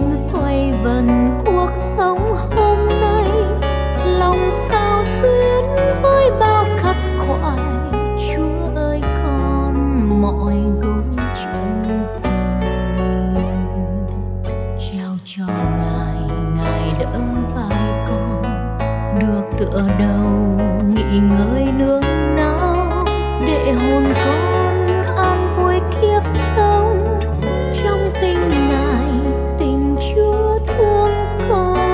xoay vần cuộc sống hôm nay, lòng sao xuyến với bao khắc khoải. Chúa ơi con mọi gối trần gian, trao cho Ngài, Ngài đỡ vai con, được tựa đầu nghỉ ngơi nương náu, để hồn con an vui kiếp sống. Trong tình Ngài, tình Chúa thương con.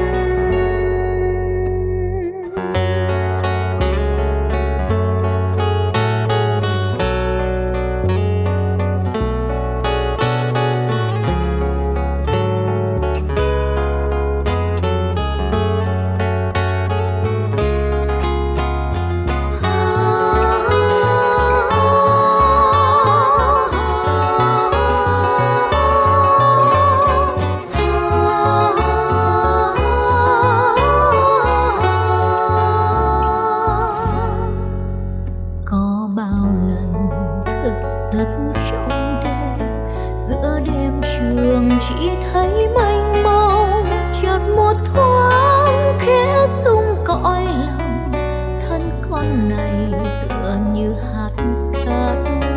Giấc trong đêm, giữa đêm trường chỉ thấy mênh mông, chợt một thoáng khẽ rung cõi lòng. Thân con này tựa như hạt cát,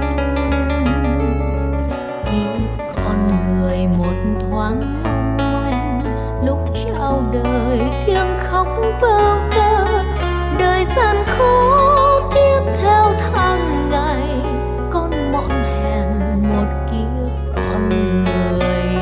kiếp con người một thoáng mong manh. Lúc chào đời tiếng khóc bơ vơ, đời gian khó tiếp theo tháng ngày. Con mọn hèn một kiếp con người,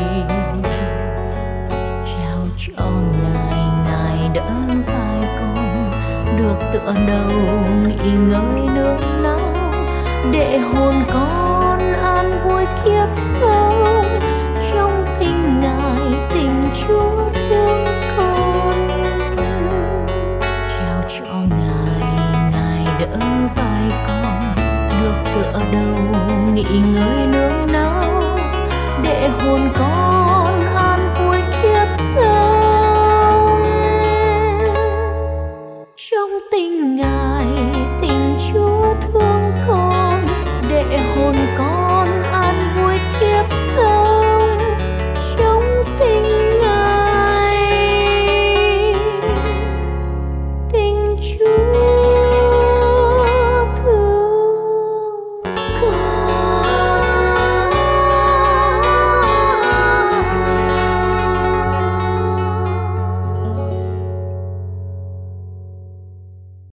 trao cho Ngài, Ngài đỡ vai con, được tựa đầu nghỉ ngơi nương náu, để hồn con an vui kiếp sống. Trong tình Ngài, tình Chúa thương con, trao cho Ngài, Ngài đỡ vai con, được tựa đầu nghỉ ngơi nương náu,